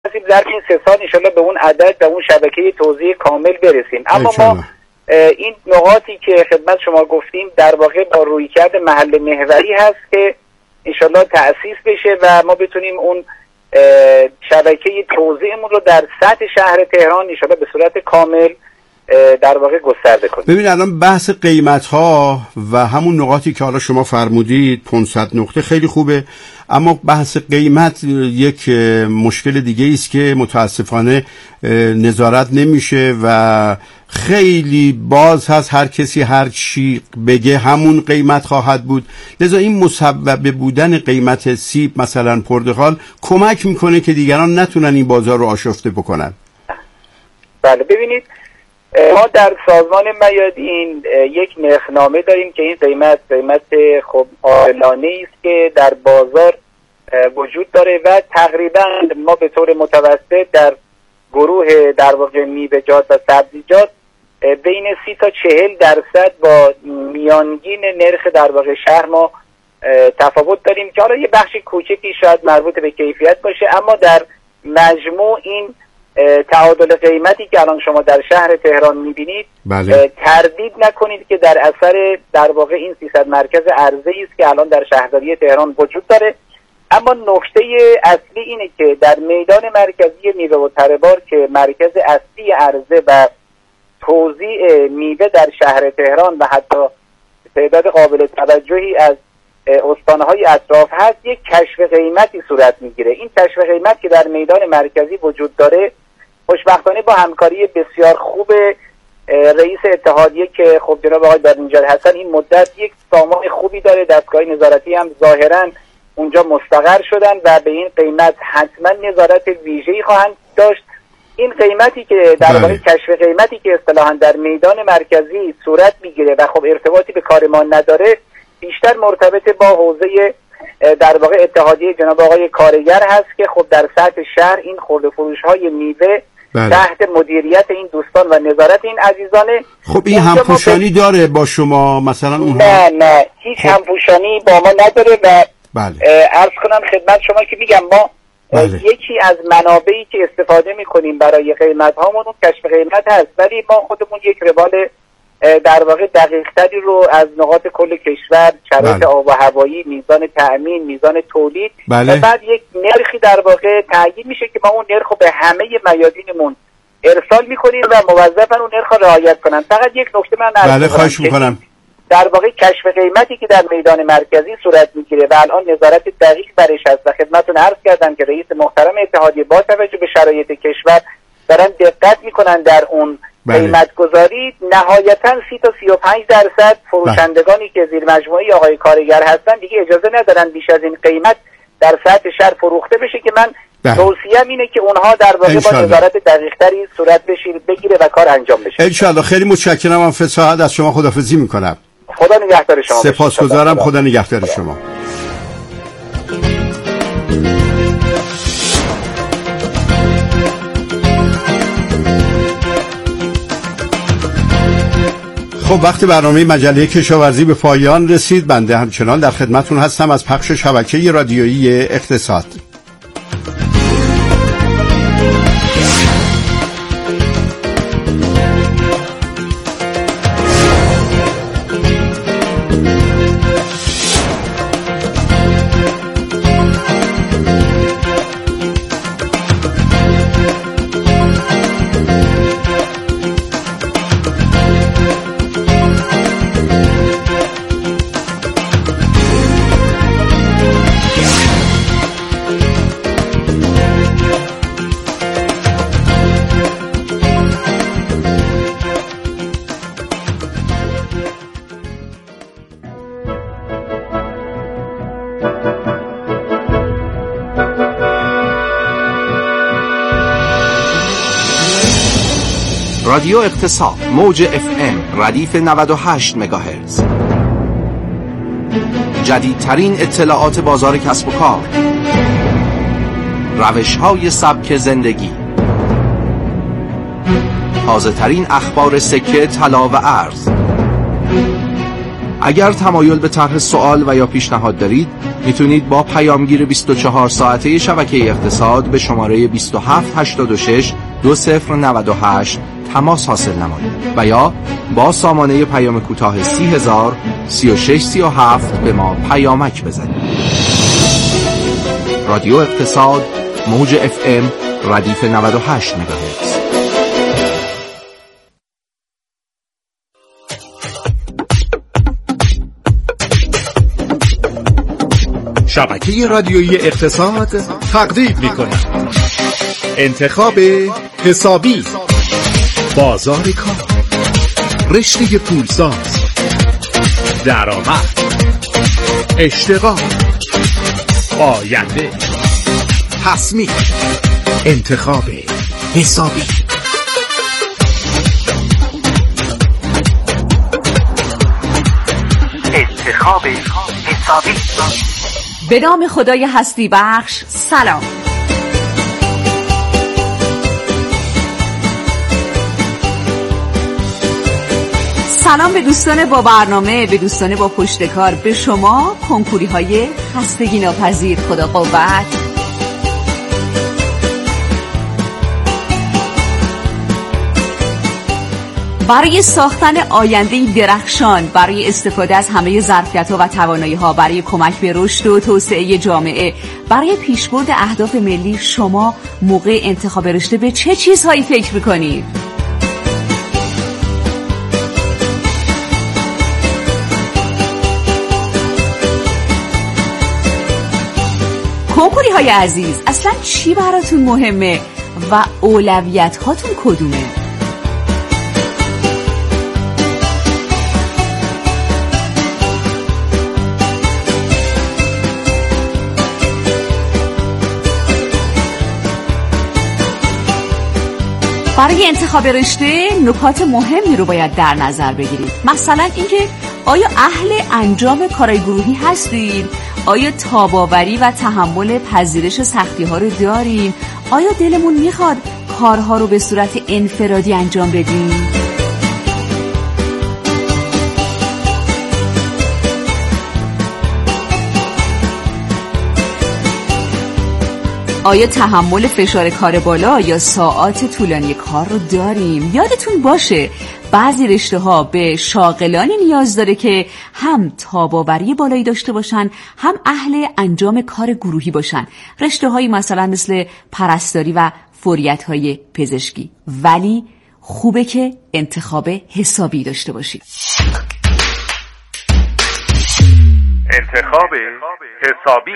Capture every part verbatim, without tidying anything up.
در این سه سال انشالله به اون عدد به اون شبکه توزیع کامل برسیم. اما ما این نقاطی که خدمت شما گفتیم در واقع با رویکرد محل محوری هست که انشالله تأسیس بشه و ما بتونیم اون شبکه توزیعمون رو در سطح شهر تهران انشالله به صورت کامل در واقع گسترده کنیم. ببین الان بحث قیمت ها و همون نقاطی که حالا شما فرمودید پانصد نقطه خیلی خوبه، اما بحث قیمت یک مشکل دیگه است که متاسفانه نظارت نمیشه و خیلی باز هست، هر کسی هر چی بگه همون قیمت خواهد بود. لذا این مسبب بودن قیمت سیب مثلا پرتقال کمک میکنه که دیگران نتونن این بازار رو آشفته بکنن. بله ببینید ما در سازمان میادین یک نرخنامه داریم که این قیمت قیمت خب عادلانه است که در بازار وجود داره و تقریبا ما به طور متوسط در گروه در واقع میوه‌جات و سبزیجات بین سی تا چهل درصد با میانگین نرخ در واقع شهر ما تفاوت داریم که حالا یه بخش کوچکی شاید مربوط به کیفیت باشه، اما در مجموع این تعادل قیمتی که الان شما در شهر تهران میبینید بله. تردید نکنید که در اثر در واقع این سیصد مرکز عرضه است که الان در شهرداری تهران وجود داره. اما نکته اصلی اینه که در میدان مرکزی میوه و تره‌بار که مرکز اصلی عرضه و توزیع میوه در شهر تهران و حتی تعداد قابل توجهی از استانهای اطراف هست، یک کشف قیمتی صورت میگیره. این کشف قیمت که در میدان مرکزی وجود داره خوشبختانه با همکاری بسیار خوب رئیس اتحادیه که خب جناب آقای برنجاد حسن این مدت یک سامان خوبی داره، دستگاه نظارتی هم ظاهراً اونجا مستقر شدن و به این قیمت حتما نظارت ویژه‌ای خواهند داشت. این قیمتی که در واقع کشف قیمتی که اصطلاحاً در میدان مرکزی صورت میگیره و خب ارتباطی به کار ما نداره، بیشتر مرتبط با حوزه در واقع اتحادیه جناب آقای کارگر هست که خب در سطح شهر این خرده فروش های میوه بله. تحت مدیریت این دوستان و نظارت این عزیزانه. خب این همپوشانی داره با شما مثلا اونها؟ نه نه هیچ خب. همپوشانی با ما نداره و بله. عرض کنم خدمت شما که میگم ما بله. یکی از منابعی که استفاده میکنیم برای قیمت هامون کشف قیمت هست، ولی ما خودمون یک روال در واقع دقیق‌تری رو از نقاط کل کشور، شرایط بله. آب و هوایی، میزان تأمین، میزان تولید بله. و بعد یک نرخی در واقع تعیین میشه که ما اون نرخ رو به همه میادینمون ارسال میکنیم و موظفن اون نرخ رو رعایت کنن. فقط یک نکته من عرض بله خواهش میکنم. در واقع کشف قیمتی که در میدان مرکزی صورت میگیره و الان نظارت دقیق برش هست و خدمتتون عرض کردم که رئیس محترم اتحادیه با توجه به شرایط کشور دارن دقت میکنن در اون بله. قیمت گذاری. نهایتا سی تا سی و پنج درصد فروشندگانی بله. که زیر مجموعه آقای کارگر هستن دیگه اجازه ندارن بیش از این قیمت در سطح شهر فروخته بشه که من بله. توصیه‌ام اینه که اونها در واقع با نظارت دقیق‌تری صورت بگیره و کار انجام بشه. ان شاء الله. خیلی متشکرم. من فساحت از شما خداحافظی میکنم. خدا نگهدار شما. سپاسگزارم. خدا نگهدار شما. خب وقت برنامه مجله کشاورزی به پایان رسید. بنده همچنان در خدمتون هستم از پخش شبکه رادیویی اقتصاد. رادیو اقتصاد موج اف ام ردیف نود و هشت مگاهرتز. جدیدترین اطلاعات بازار کسب و کار، روش‌های سبک زندگی، تازه‌ترین اخبار سکه، طلا و ارز، اگر تمایل به طرح سوال و یا پیشنهاد دارید میتونید با پیامگیر بیست و چهار ساعته شبکه اقتصاد به شماره بیست و هفت هشتاد و شش دو صفر نود و هشت تماس حاصل نمایید و یا با سامانه پیام کوتاه سی هزار سی و شش سی و هفت به ما پیامک بزنید. رادیو اقتصاد موج اف ام ردیف نود و هشت مگاهرتز. شبکه رادیویی اقتصاد تقدیم می‌کند انتخاب حسابی، بازار کار، رشته پولساز، درآمد، اشتغال، آینده، تصمیم، انتخاب حسابی. انتخاب حسابی. به نام خدای هستی بخش. سلام. سلام به دوستان با برنامه، به دوستان با پشت کار، به شما کنکوری های خستگی ناپذیر. خدا قوت. برای ساختن آینده‌ای درخشان، برای استفاده از همه ظرفیت‌ها و توانایی‌ها، برای کمک به رشد و توسعه جامعه، برای پیشبرد اهداف ملی، شما موقع انتخاب رشته به چه چیزهایی فکر می‌کنید؟ کنکوری های عزیز، اصلا چی براتون مهمه و اولویت هاتون کدومه؟ برای انتخاب رشته نکات مهمی رو باید در نظر بگیرید. مثلا اینکه آیا اهل انجام کارهای گروهی هستید؟ آیا تاباوری و تحمل پذیرش سختی ها رو داریم؟ آیا دلمون میخواد کارها رو به صورت انفرادی انجام بدیم؟ آیا تحمل فشار کار بالا یا ساعات طولانی کار رو داریم؟ یادتون باشه بعضی رشته ها به شاغلانی نیاز داره که هم تاباوری بالایی داشته باشن، هم اهل انجام کار گروهی باشن. رشته هایی مثلا مثل پرستاری و فوریت های پزشکی. ولی خوبه که انتخاب حسابی داشته باشید. انتخاب حسابی.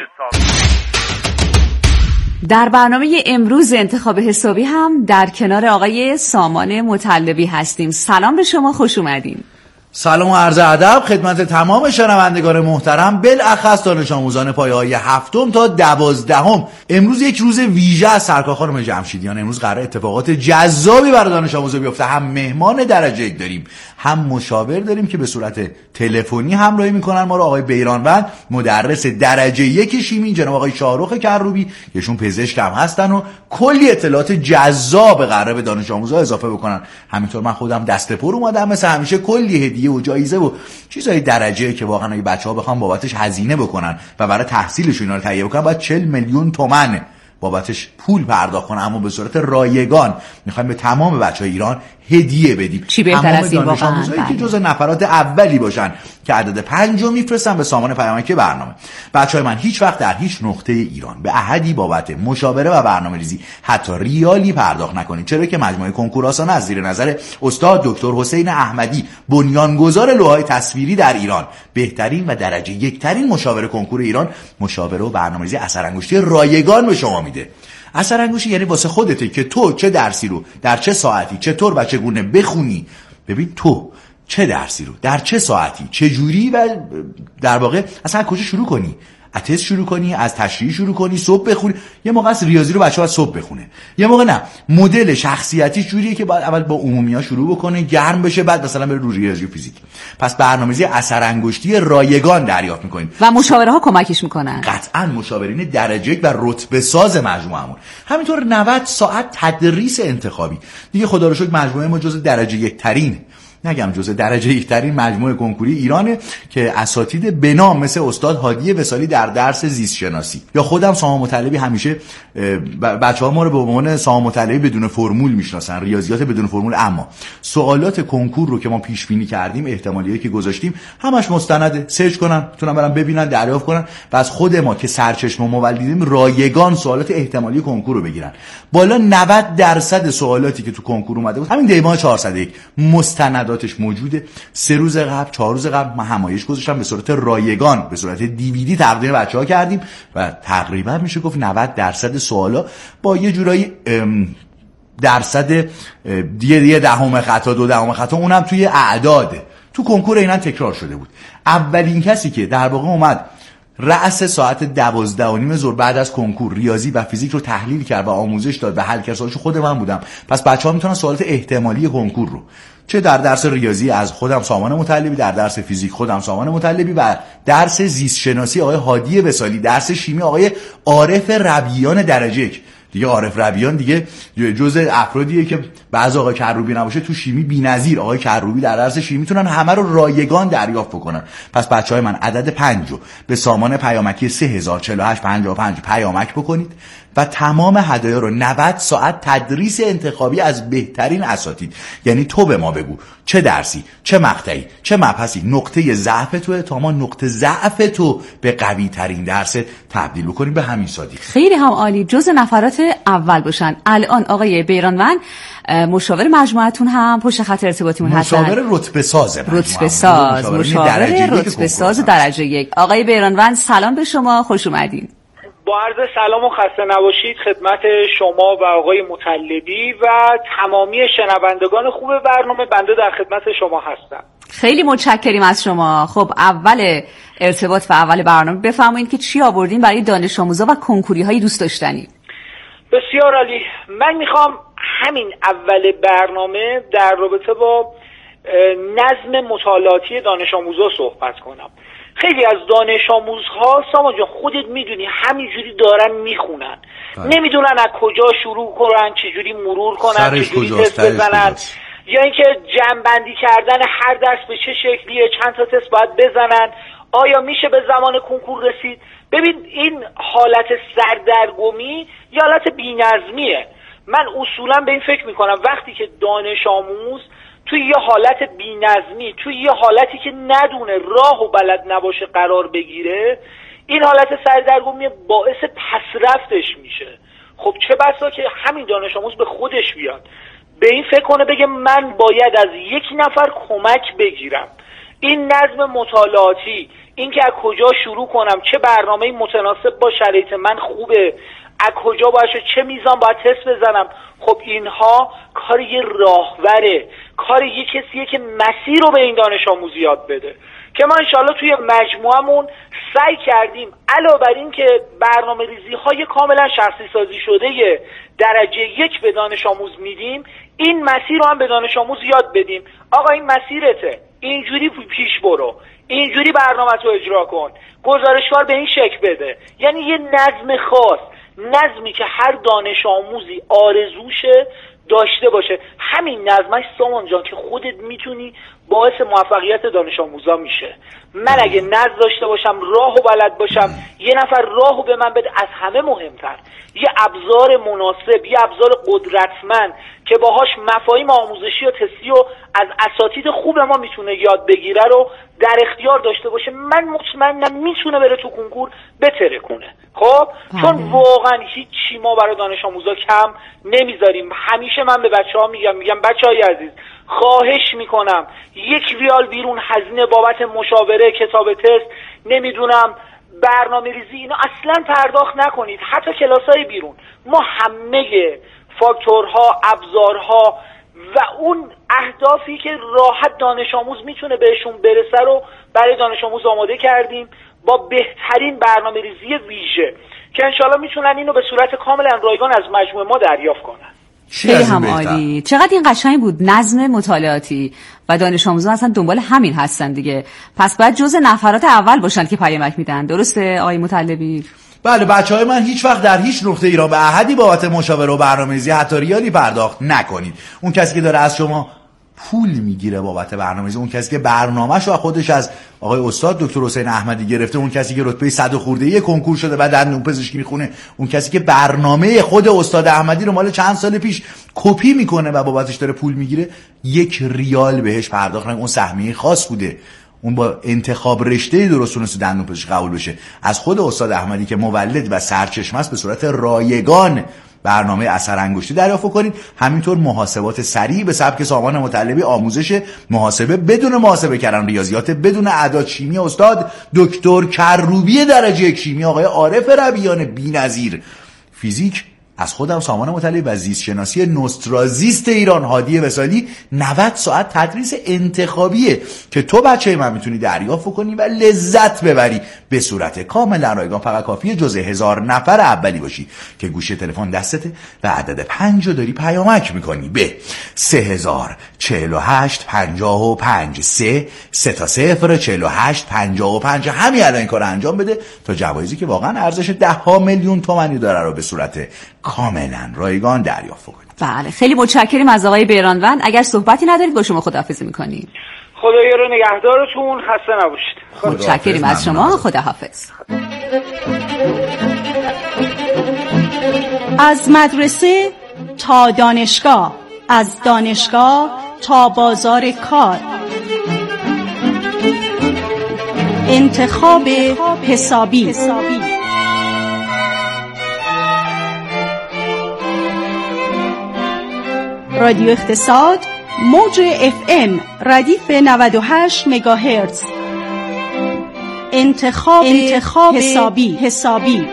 در برنامه امروز انتخاب حسابی هم در کنار آقای سامان مطلبی هستیم. سلام به شما، خوش اومدین. سلام و عرض ادب خدمت تمام شنوندگان محترم، بالاخص دانش آموزان پایه‌های هفتم تا دوازدهم. امروز یک روز ویژه از سرکار خانم جمشیدیان. امروز قرار اتفاقات جذابی برای دانش آموزا بیفته. هم مهمان درجه یک داریم، هم مشاور داریم که به صورت تلفنی همراهی میکنن ما رو. آقای بیرانوند مدرس درجه یک شیمی، جناب آقای شاهرخ کروبی ایشون پزشک هم هستن و کلی اطلاعات جذاب قراره به دانش آموزا اضافه بکنن. همینطور من خودم دست پر اومدم مثل همیشه، کلی هدیه و جایزه و چیزای درجه که واقعا اگه بچه‌ها بخوام بابتش هزینه بکنن و برای تحصیلشون اینا رو تهیه بکنن باید چهل میلیون تومان بابتش پول پرداخت کنن، اما به صورت رایگان میخوایم به تمام بچه‌های ایران هدیه بدیم. چی بهتر از این واقعا؟ که جزء نفرات اولی باشن که عدد پنج رو میفرستن به سامان پیامک برنامه. بچه‌های من هیچ وقت در هیچ نقطه ایران به احدی بابت مشاوره و برنامه‌ریزی حتی ریالی پرداخت نکنید، چرا که مجموعه کنکور آسان از زیر نظر استاد دکتر حسین احمدی، بنیانگذار لوح‌های تصویری در ایران، بهترین و درجه یک ترین مشاور کنکور ایران، مشاوره و برنامه‌ریزی اثرانگشتی رایگان به شما میده. اثرانگشتی یعنی واسه خودته که تو چه درسی رو در چه ساعتی چطور و چگونه بخونی. ببین تو چه درسی رو در چه ساعتی چه جوری و در واقع اصلا کجا شروع کنی. از تست شروع کنی، از تشریح شروع کنی، صبح بخونی. یه موقع از ریاضی رو بچه‌ها صبح بخونه، یه موقع نه. مدل شخصیتی جوریه که باید اول با عمومی‌ها شروع بکنه، گرم بشه، بعد مثلا بره رو ریاضی و فیزیک. پس برنامه‌ریزی اثرانگشتی رایگان دریافت می‌کنید و مشاوره‌ها کمکش می‌کنن. قطعاً مشاورین درجه یک و رتبه ساز مجموعه‌مون. همینطور نود ساعت تدریس انتخابی. دیگه خدا رو شکر مجموعه ما جزو درجه یک ترین نگم جزء درجه یک ترین مجموعه کنکوری ایرانه که اساتید به نام مثل استاد هادی وصالی در درس زیست شناسی یا خودم سامان مطلبی، همیشه بچه‌ها ما رو به عنوان سامان مطلبی بدون فرمول میشناسن، ریاضیات بدون فرمول، اما سوالات کنکور رو که ما پیش بینی کردیم، احتمالیایی که گذاشتیم همش مستنده، سرچ کنن، میتونن برن ببینن، دریافت کنن و از خود ما که سرچشمه مولدیم رایگان سوالات احتمالی کنکور رو بگیرن. بالا نود درصد سوالاتی که تو کنکور اومده بود همین دیما چهارصد و یک مستنداتش موجوده. سه روز قبل، چهار روز قبل من همایش گذاشتم به صورت رایگان، به صورت دیویدی تقدیم بچه‌ها کردیم و تقریبا میشه گفت نود درصد سوالا با یه جورایی درصد دیگه دیگه دهم خطا، دو دهم خطا، اونم توی اعداده، تو کنکور اینا تکرار شده بود. اولین کسی که در واقع اومد رأس ساعت دوازده و نیم ظهر بعد از کنکور ریاضی و فیزیک رو تحلیل کرد و آموزش داد و حل کرد سوالش خود من بودم. پس بچه‌ها میتونن سوالات احتمالی کنکور رو چه در درس ریاضی از خودم سامان مطلبی، در درس فیزیک خودم سامان مطلبی و درس زیست شناسی آقای هادی وصالی، درس شیمی آقای عارف ربیان درجه یک. دیگه عارف ربیان دیگه جزء افرادیه که بعضی آقای کروبی نباشه تو شیمی بی‌نظیر، آقای کروبی در درس شیمی میتونن همه رو رایگان دریافت بکنن. پس بچهای من عدد پنج رو به سامان پیامکی سه هزار و چهل و هشت پنجاه و پنج پیامک بکنید و تمام هدایا رو نود ساعت تدریس انتخابی از بهترین اساتید، یعنی تو به ما بگو چه درسی، چه مقطعی، چه مبحثی نقطه ضعف توه تا ما نقطه ضعف تو به قوی ترین درس تبدیل بکنیم. به همین سادگی. خیلی هم عالی. جز نفرات اول باشن. الان آقای بیرانوند مشاور مجموعتون هم پشت خط ارتباطیمون هستن. مشاور رتبه ساز رتبه ساز مشاور رتبه ساز درجه یک. آقای بیرانوند سلام به شما، خوش اومدین. با عرض سلام و خسته نباشید خدمت شما و آقای مطلبی و تمامی شنوندگان خوب برنامه. بنده در خدمت شما هستم. خیلی متشکریم از شما. خب اول ارتباط و اول برنامه بفرمایید که چی آوردین برای دانش آموزا و کنکوری های دوست داشتنی. بسیار عالی. من میخوام همین اول برنامه در رابطه با نظم مطالعاتی دانش آموزا صحبت کنم. خیلی از دانش آموزها سامان جان خودت میدونی همینجوری دارن میخونن، نمیدونن از کجا شروع کنن، چجوری مرور کنن، چجوری تست بزنن، یا اینکه جمع‌بندی کردن هر درس به چه شکلیه، چند تا تست باید بزنن، آیا میشه به زمان کنکور رسید. ببین این حالت سردرگمی یا حالت بی‌نظمیه. من اصولا به این فکر میکنم وقتی که دانش آموز توی یه حالت بی‌نظمی، توی یه حالتی که ندونه راه و بلد نباشه قرار بگیره، این حالت سردرگمی باعث پسرفتش میشه. خب چه بسا که همین دانش آموز به خودش بیاد، به این فکر کنه بگه من باید از یک نفر کمک بگیرم. این نظم مطالعاتی، این که از کجا شروع کنم، چه برنامه متناسب با شرایط من خوبه، از کجا باشه، چه میزان باید تست بزنم، خب اینها کار یه راهوره، کار یه کسیه که مسیر رو به این دانش آموز یاد بده که ما انشالله توی مجموعمون سعی کردیم علاوه بر این که برنامه ریزی های کاملا شخصی سازی شده درجه یک به دانش آموز میدیم، این مسیر رو هم به دانش آموز یاد بدیم. آقا این مسیرته، اینجوری پیش برو، اینجوری برنامه تو اجرا کن، گزارشوار به این شکل بده. یعنی یه نظم خاص، نظمی که هر دانش آموزی آرزوشه داشته باشه. همین نظمش سامان جان که خودت میتونی باعث موفقیت دانش آموزا میشه. من اگه نظم داشته باشم، راه و بلد باشم، یه نفر راهو به من بده، از همه مهمتر یه ابزار مناسب، یه ابزار قدرتمند که باهاش مفاهیم آموزشی و تستی و از اساتید خوب ما میتونه یاد بگیره رو در اختیار داشته باشه، من مطمئنم میتونه بره تو کنکور بتره کنه. خب چون واقعا هیچی ما برای دانش آموزا کم نمیذاریم. همیشه من به بچه‌ها میگم میگم بچه‌های عزیز، خواهش میکنم یک ریال بیرون هزینه بابت مشاوره، کتاب تست، نمیدونم برنامه ریزی، اینا اصلا پرداخت نکنید. حتی کلاسای بیرون ما همه فاکتورها، ابزارها و اون اهدافی که راحت دانش آموز میتونه بهشون برسه رو برای دانش آموز آماده کردیم با بهترین برنامه ریزی ویژه که انشالله میتونن اینو به صورت کاملا رایگان از مجموعه ما دریافت کنن. خیلی هم عالی. چقدر این قشنگ بود نظم مطالعاتی و دانش آموزان اصلا دنبال همین هستن دیگه. پس باید جزء نفرات اول باشن که پیامک میدن. درسته آقای مطلبی؟ بله بچهای من هیچ وقت در هیچ نقطه ایران به احدی بابت مشاوره و برنامه‌ریزی حتی ریالی پرداخت نکنید. اون کسی که داره از شما پول میگیره بابت برنامه‌ریزی، اون کسی که برنامه‌شو از خودش از آقای استاد دکتر حسین احمدی گرفته، اون کسی که رتبه صد خورده کنکور شده بعد دندون پزشکی میخونه، اون کسی که برنامه خود استاد احمدی رو مال چند سال پیش کپی میکنه و بابتش داره پول میگیره، یک ریال بهش پرداخت نمی‌کنه. اون سهمیه خاص بوده، اون با انتخاب رشته درست تونسته دندون پزشکی قبول بشه. از خود استاد احمدی که مولد و سرچشمه است به صورت رایگان برنامه اثر انگشتی دریافت کنید. همینطور محاسبات سریع به سبک سامان مطلبی، آموزش محاسبه بدون محاسبه کردن، ریاضیات بدون اعداد، شیمی استاد دکتر کروبی درجه یک، شیمی آقای عارف ربیان بی‌نظیر، فیزیک از خودم سامان مطلبی و زیست شناسی نوسترازیست ایران هادی وصالی. نود ساعت تدریس انتخابیه که تو بچه من میتونی دریافت کنی و لذت ببری به صورت کاملا رایگان. فقط کافیه جزء هزار نفر اولی باشی که گوشی تلفن دستته و عدد پنج رو داری پیامک میکنی به سه هزار چهل و هشت پنجاه و پنج سه سه تا صفر چهل و هشت پنجاه و پنج. همین الان این کار انجام بده تا جوایزی که واقعا ارزش ده ها میلیون تومانی داره رو به صورت کاملا رایگان دریافت کنید. بله خیلی متشکریم از آقای بیرانوند. اگر صحبتی ندارید با شما خداحافظی میکنیم. خدایا رو نگهدارتون، خسته نباشید. متشکریم از شما، خداحافظ. از مدرسه تا دانشگاه، از دانشگاه تا بازار کار، انتخاب حسابی. رادیو اقتصاد، موج اف ام ردیف نود و هشت مگاهرتز. انتخاب, انتخاب حسابی حسابی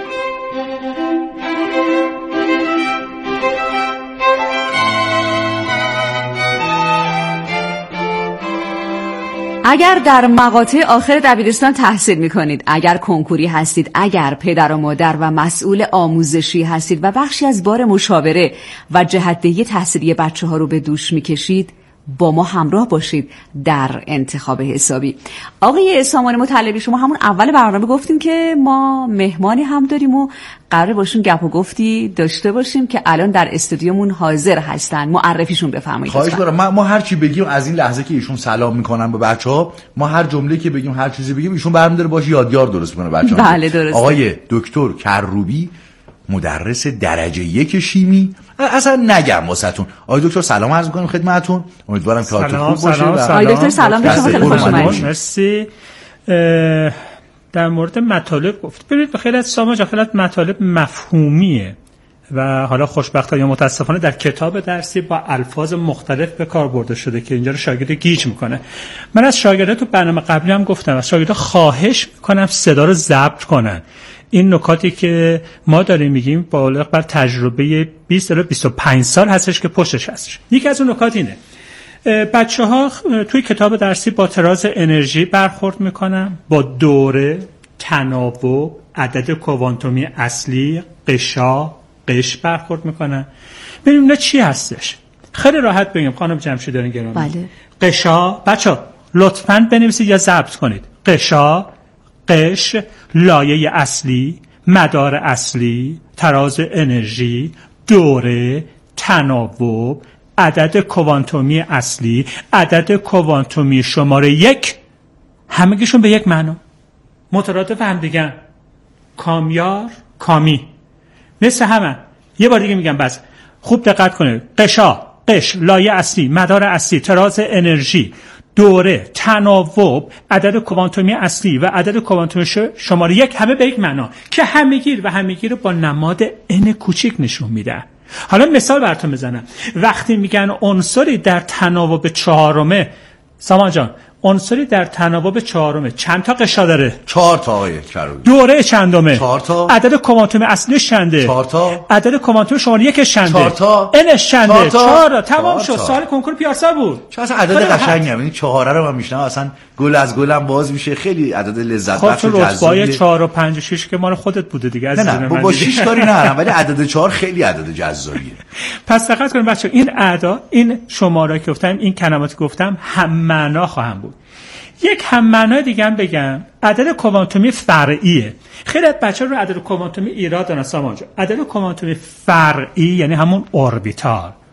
اگر در مقاطع آخر دبیرستان تحصیل می‌کنید، اگر کنکوری هستید، اگر پدر و مادر و مسئول آموزشی هستید و بخشی از بار مشاوره و جهت‌دهی تحصیلی بچه‌ها رو به دوش می‌کشید، با ما همراه باشید در انتخاب حسابی. آقای سامان مطلبی، شما همون اول برنامه گفتیم که ما مهمانی هم داریم و قراره باشون گپ و گفتی داشته باشیم که الان در استودیومون حاضر هستن. معرفیشون بفرمایید. خواهش می‌کنم. ما, ما هر چی بگیم از این لحظه که ایشون سلام میکنن به بچه‌ها، ما هر جمله که بگیم، هر چیزی بگیم، ایشون برمی‌داره باشه یادگار درست کنه بچه‌ها. بله درسته. آقای دکتر کروبی، مدرس درجه یک شیمی. اصلا نگم واسهتون. آقای دکتر سلام عرض می‌کنم خدمتتون. امیدوارم که حالتون خوب باشه. آقای دکتر سلام به شما، خیلی خوش اومدید. مرسی. در مورد مطالب گفت. ببینید خیلی از سامان جان خیلی مطالب مفهومیه و حالا خوشبختانه یا متاسفانه در کتاب درسی با الفاظ مختلف به کار برده شده که اینجا رو شاگرد گیج میکنه. من از شاگردان تو برنامه قبلی هم گفتم، از شاگردا خواهش میکنم صدا رو ضبط کنن. این نکاتی که ما داریم میگیم بالغ بر تجربه بیست تا بیست و پنج سال هستش که پشتش هستش. یکی از اون نکات اینه بچه ها توی کتاب درسی با تراز انرژی برخورد میکنن، با دوره، تناوب، عدد کوانتومی اصلی، قشا، قش برخورد میکنن. ببینیم اینا چی هستش. خیلی راحت بگیم خانم جمشیدانی گرامی. بله. قشا، بچه ها لطفاً بنویسید یا ضبط کنید. قشا، قش، لایه اصلی، مدار اصلی، تراز انرژی، دوره، تناوب، عدد کوانتومی اصلی، عدد کوانتومی شماره یک، همگیشون به یک معنا مترادف هم دیگه. کامیار، کامی، مثل همه. یه بار دیگه میگم بس خوب دقت کنید. قشا، قش، لایه اصلی، مدار اصلی، تراز انرژی، دوره، تناوب، عدد کوانتومی اصلی و عدد کوانتومی شماره یک، همه به یک معنا که همگیر و همگیر رو با نماد n کوچیک نشون میده. حالا مثال براتون بزنم. وقتی میگن عنصری در تناوب چهارمه، سامان جان عنصری در تناوب چهارمه چند تا قشا داره؟ چهار تا آقای کروبی. دوره چندمه؟ چهار تا. عدد کوانتومی اصلیش چنده؟ چهار تا. عدد کوانتومی شماره یکش چنده؟ چهار تا. انش چنده؟ چهار تا. چهار تا. تمام شد. سوال کنکور پیارسا بود. چه اصلا عدد قشنگه. یعنی چهاره رو من میشنم اصلا گل از گلم باز میشه. خیلی عدد لذت بخش و جذابه. رتبه چهار و پنج و شش که مال خودت بوده دیگه عزیز من. نه با شش کاری ندارم ولی عدد چهار خیلی عدد جذابیه. پس دقت کنید بچه‌ها، این اعداد، این شماره که گفتم، این کلمات گفتم هم معنا خواهم بود. یک هم معنای دیگه هم بگم، عدد کوانتومی فرعیه. خیلی از بچه‌ها رو عدد کوانتومی ایراد دارن سامان جان. عدد کوانتومی فرعی یعنی همون اوربیتال.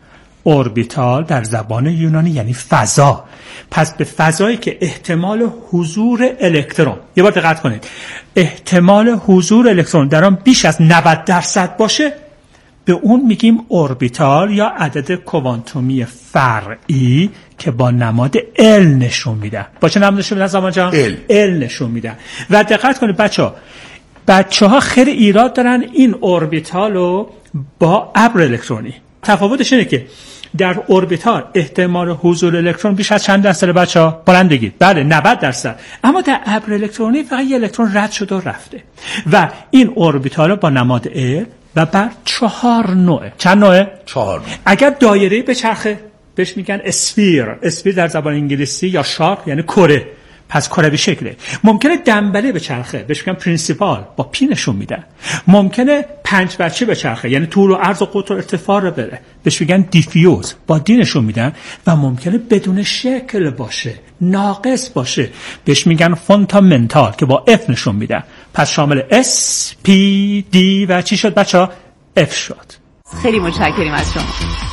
اوربیتال در زبان یونانی یعنی فضا. پس به فضایی که احتمال حضور الکترون، یه بار دقت کنید، احتمال حضور الکترون در آن بیش از نود درصد باشه، به اون میگیم اوربیتال یا عدد کوانتومی فرعی که با نماد ال نشون میده. با چه نماد نشون میده زمان جان؟ ال. ال نشون میده. و دقت کنید بچه‌ها، بچه‌ها خیلی ایراد دارن این اوربیتالو با ابر الکترونی. تفاوتش اینه که در اوربیتال احتمال حضور الکترون بیش از چند درصد بچه‌ها؟ بلند بگید. بله نود درصد. اما در ابر الکترونی فقط یه الکترون رد شده و رفته. و این اوربیتال با نماد ال و بر چهار نوعه. چند نوعه؟ چهار نوع. اگر دایره‌ای به چرخه بهش میگن اسفیر. اسفیر در زبان انگلیسی یا شارک یعنی کره. پس کروی شکله. ممکنه دنبله به چرخه بهش میگن پرینسیپال، با پی نشون میدن. ممکنه پنج بچه به چرخه یعنی طول و عرض و قطر و ارتفاع رو بره، بهش میگن دیفیوز، با دی نشون میدن. و ممکنه بدون شکل باشه، ناقص باشه، بهش میگن فوندامنتال که با اف نشون میدن. پس شامل اس پی دی و چی شد بچه‌ها؟ اف شد. خیلی متشکریم از شما.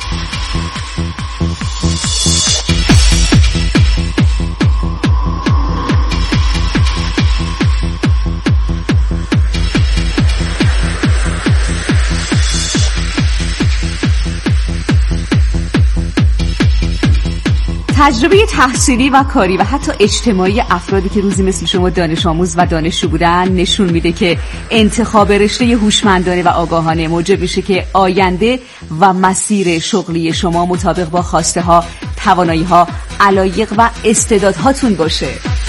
تجربه تحصیلی و کاری و حتی اجتماعی افرادی که روزی مثل شما دانش آموز و دانشجو بودن نشون میده که انتخاب رشته هوشمندانه و آگاهانه موجب میشه که آینده و مسیر شغلی شما مطابق با خواسته ها، توانایی ها، علایق و استعدادهاتون باشه.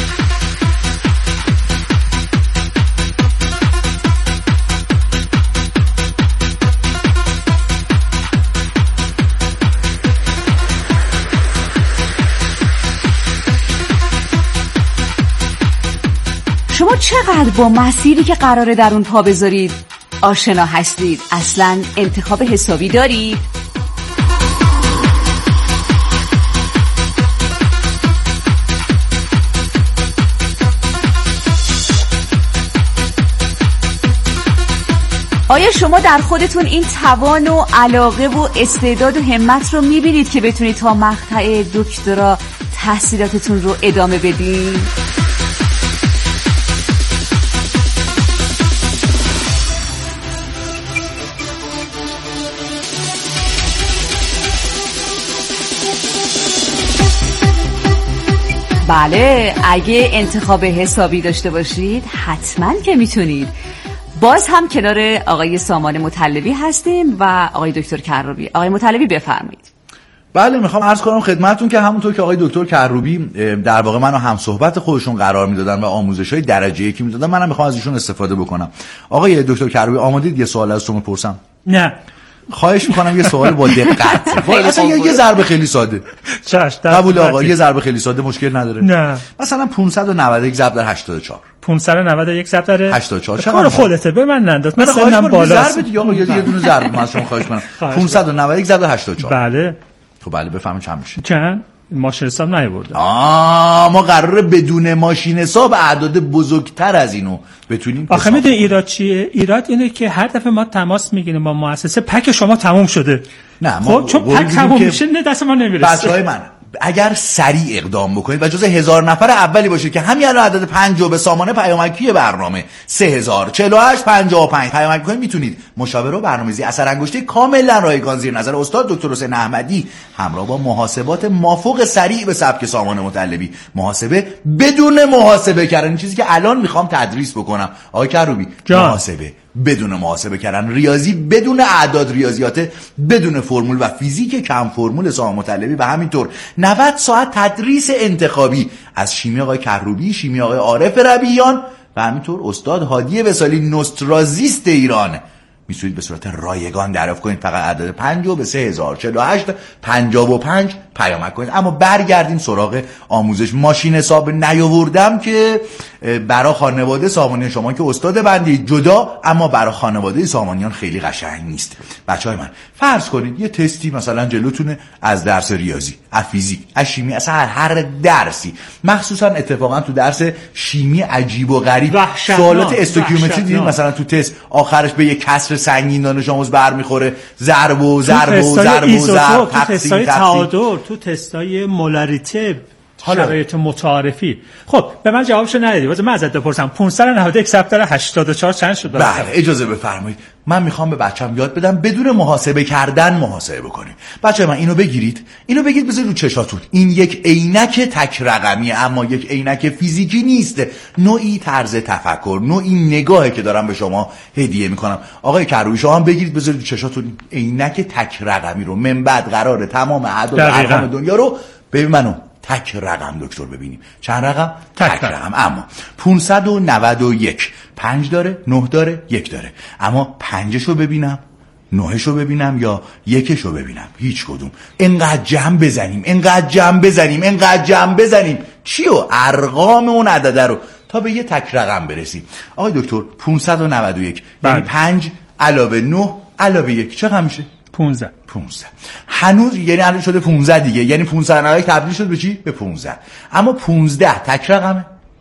شما چقدر با مسیری که قراره در اون پا بذارید آشنا هستید؟ اصلاً انتخاب حسابی دارید؟ آیا شما در خودتون این توان و علاقه و استعداد و همت رو میبینید که بتونید تا مقطع دکترا تحصیلاتتون رو ادامه بدید؟ بله، اگه انتخاب حسابی داشته باشید حتما که میتونید. باز هم کنار آقای سامان مطلبی هستیم و آقای دکتر کروبی. آقای مطلبی بفرمایید. بله، میخوام عرض کنم خدمتتون که همونطور که آقای دکتر کروبی در واقع منو هم صحبت خودشون قرار میدادن و آموزش‌های درجه یکی میدادن، منم میخوام از ایشون استفاده بکنم. آقای دکتر کروبی آمادید یه سوال از شما بپرسم؟ نه. خواهش میکنم یه سوال با دقت. اصلا یه ضربه خیلی ساده. چاش. قبول آقا، یه ضربه خیلی ساده مشکل نداره. نه. مثلا پانصد و نود و یک ضرب در هشتاد و چهار. پانصد و نود و یک ضرب در هشتاد و چهار. کار خودته، به من ننداز. مثلا من بالا ضربه دیگه آقا، یه دونه ضرب من از شما خواهش میکنم. پانصد و نود و یک ضرب در هشتاد و چهار. بله. خب بله، بفهمید چند میشه؟ چند؟ ماشین حساب نیاورده. آه، ما قراره بدون ماشین حساب اعداد بزرگتر از اینو بتونیم. آخه میدونی ایراد چیه؟ ایراد اینه که هر دفعه ما تماس میگیریم با مؤسسه، پک شما تموم شده. نه، ما خب چون پک تموم میشه نه دست ما نمیرسه. بچهای من اگر سریع اقدام بکنید و جز هزار نفر اولی باشید که همین الان عدد پنج رو به سامانه پیامکی برنامه سه هزار چهل و هشت پنجاه و پنج پیامک کنید، میتونید مشاوره و برنامه‌ریزی اثر انگشته کاملا رایگان زیر نظر استاد دکتر حسین احمدی همراه با محاسبات مافوق سریع به سبک سامان مطلبی، محاسبه بدون محاسبه کردن، این چیزی که الان میخوام تدریس بکنم آقای کروبی، محاسبه بدون محاسبه کردن، ریاضی بدون اعداد ریاضیات، بدون فرمول و فیزیک کم فرمول سامان مطلبی و همینطور نود ساعت تدریس انتخابی از شیمی آقای کروبی، شیمی آقای عارف ربیعیان و همینطور استاد هادی وصالی نوسترازیست ایران. میتونید به صورت رایگان دریافت کنید. فقط عدد پنج رو به سه هزار چهل و هشت پنجاه و پنج پیامک کنید. اما برگردیم سراغ آموزش. ماشین حساب نیاوردم که برای خانواده سامانیان شما که استاد بندی جدا، اما برای خانواده سامانیان خیلی قشنگ نیست. بچهای من فرض کنید یه تستی مثلا جلوتونه از درس ریاضی، از فیزیک، از شیمی، اصلا هر درسی، مخصوصا اتفاقا تو درس شیمی عجیب و غریب سوالات استوکیومتری دیدید مثلا تو تست آخرش به یه کسر سنگین دانش آموز برمیخوره، ضرب و ضرب و ضرب و ضرب، تو تستای تعادل، تو تستای مولاریته، شرایط متعارفی. خب به من جوابشو ندادی. واسه من ازت بپرسم پانصد و نود و یک ضرب در هشتاد و چهار چند شد؟ بله اجازه بفرمایید. من میخوام به بچه‌م یاد بدم بدون محاسبه کردن محاسبه بکنیم. بچه من اینو بگیرید، اینو بگید بذارید رو چشاتون. این یک عینک تک رقمیه، اما یک عینک فیزیکی نیست، نوعی طرز تفکر، نوعی نگاهی که دارم به شما هدیه میکنم. آقای کروبی شما هم بگیرید بذارید رو چشاتون عینک تک رقمی رو. من بعد قراره تمام اعداد ارقام دنیا رو ببین منو تک رقم دکتر ببینیم. چند رقم؟ تک, تک رقم. رقم. اما پانصد و نود و یک پنج داره، نه داره، یک داره. اما پنجشو ببینم، نهشو ببینم یا یکشو ببینم؟ هیچ کدوم. اینقدر جمع بزنیم، اینقدر جمع بزنیم، اینقدر جمع بزنیم چیو؟ ارقام اون عدده رو تا به یه تک رقم برسیم. آقای دکتر پانصد و نود و یک یعنی پنج علاوه نه علاوه یک چقدر میشه؟ پانزده. پانزده. هنوز یعنی الان شده پانزده دیگه، یعنی پانصد و نود و یک تبدیل شد به چی؟ به پانزده. اما پانزده تک رقمه؟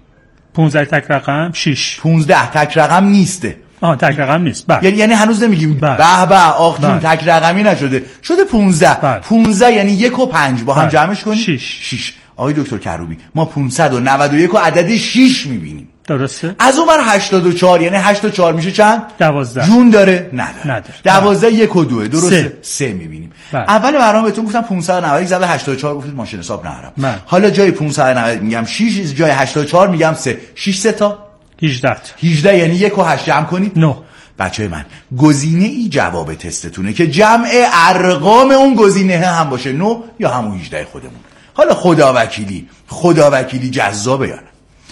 پانزده تک رقم شش. پانزده تک رقم نیسته. آه تک رقم نیست. بله. یعنی یعنی هنوز نمیگیم به به آخ جون تک رقمی نشده، شده پانزده. بله. پانزده یعنی یک و پنج با هم بله. جمعش کنیم شش. شش. آقای دکتر کروبی ما پانصد و نود و یک و عدد شش میبینیم. درسته. از اون بر هشتاد و چهار یعنی هشت و چهار میشه چند؟ دوازده. جون داره؟ نداره. نداره. دوازده یک و دوه. درسته؟ سه میبینیم. اول برنامه بهتون گفتم پانصد و نود و یک ضرب هشتاد و چهار گفتید ماشین حساب ندارم. حالا جای پانصد و نود میگم شش، جای هشتاد و چهار میگم سه. شش سه تا هجده. هجده یعنی یک و هشت جمع کنید نه. بچه من گزینه ای جواب تستتونه که جمع ارقام اون گزینه هم باشه نه یا همون هجده خودمون. حالا خدا وکیلی خدا وکیلی جذابه یا نه؟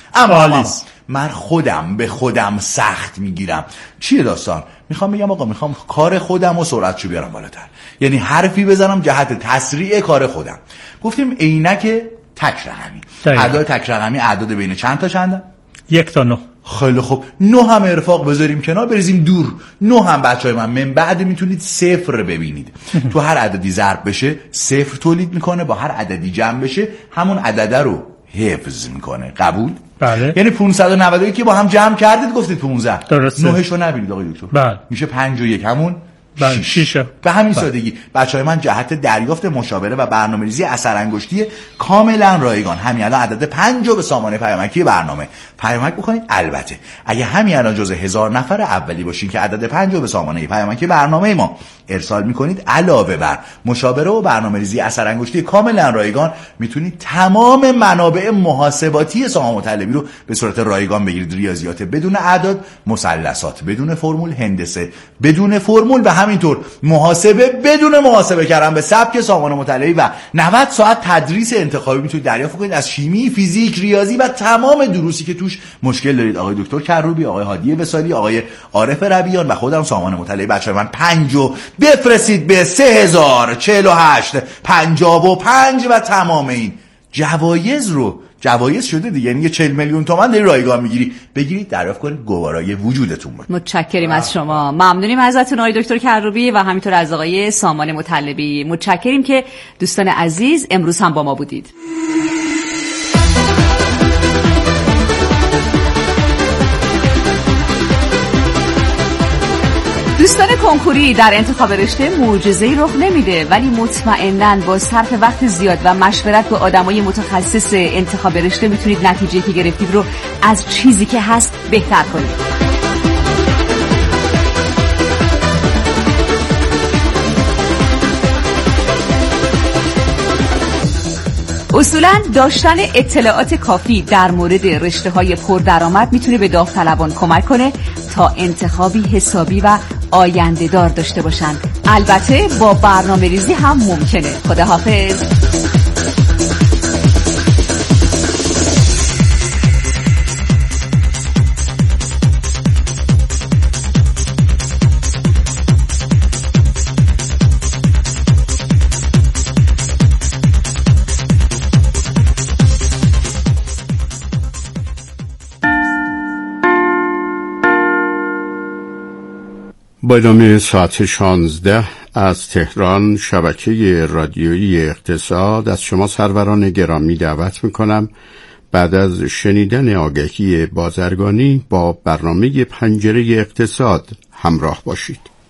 اما من خودم به خودم سخت میگیرم. چیه داستان؟ میخوام بگم آقا میخوام کار خودم و سرعتشو بیارم بالاتر، یعنی حرفی بزنم جهت تسریع کار خودم. گفتیم عینک تک رقمی، اعداد تک رقمی اعداد بین چند تا چندن؟ یک تا نه. خیلی خوب، نه هم ارفاق بذاریم کنار بریزیم دور. نه هم بچهای من من بعد میتونید صفر ببینید. تو هر عددی ضرب بشه صفر تولید میکنه، با هر عددی جمع بشه همون عدده رو حفظ میکنه. قبول؟ بله. یعنی پانصد و نود و یک که با هم جمع کردید گفتید پانزده. درسته. نهشو نبینید آقای دکتر. بله. میشه پنج و یک همون بله. شیشه. به همین سادگی بچهای من جهت دریافت مشاوره و برنامه‌ریزی اثر انگشتی کاملا رایگان همین الان عدد پنج رو به سامانه پیامکی برنامه پیامک بکنید. البته اگه همین الان جزء هزار نفر اولی باشین که عدد پنج رو به سامانه پیامکی برنامه ما ارسال میکنید، علاوه بر مشاوره و برنامه‌ریزی اثر انگشتی کاملا رایگان میتونید تمام منابع محاسباتی سامان مطلبی رو به صورت رایگان بگیرید. ریاضیات بدون اعداد، مثلثات بدون فرمول، هندسه بدون فرمول و همینطور محاسبه بدون محاسبه کردن به سبک سامان مطلبی و نود ساعت تدریس انتخابی میتونید دریافت کنید از شیمی، فیزیک، ریاضی و تمام دروسی که توش مشکل دارید. آقای دکتر کروبی، آقای هادی وصالی، آقای عارف ربیان و خودم سامان مطلبی. بچه‌ها من پنجو بفرستید به سه هزار و چهل و هشت پنجاه و پنج و تمام این جوایز رو جوایز شده دیگه، یعنی چهل میلیون تومان داری رایگان میگیری، بگیرید دریافت کنید گوارای وجودتون باشه. متشکریم از شما، ممنونیم ازتون آقای دکتر کروبی و همینطور از آقای سامان مطلبی. متشکریم که دوستان عزیز امروز هم با ما بودید. دوستان کنکوری، در انتخاب رشته معجزه‌ای رخ نمیده، ولی مطمئناً با صرف وقت زیاد و مشورت با آدمای متخصص انتخاب رشته میتونید نتیجه که گرفتید رو از چیزی که هست بهتر کنید. اصولاً داشتن اطلاعات کافی در مورد رشته‌های پردرآمد میتونه به داوطلبان کمک کنه تا انتخابی حسابی و آینده دار داشته باشن. البته با برنامه‌ریزی هم ممکنه. خداحافظ. با ادامه ساعت شانزده از تهران شبکه رادیویی اقتصاد از شما سروران گرامی دعوت میکنم بعد از شنیدن آگهی بازرگانی با برنامه پنجره اقتصاد همراه باشید.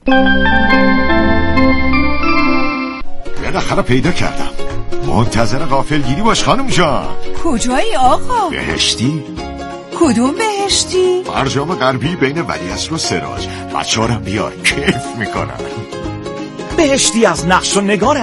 بالاخره پیدا کردم. منتظر غافلگیری باش خانم جان. کجایی آقا؟ بهشتی؟ کدوم بهشتی؟ برجام غربی بین ولیعصر و سراج. بچه‌هارم بیار، کیف میکنن. بهشتی از نقش و نگار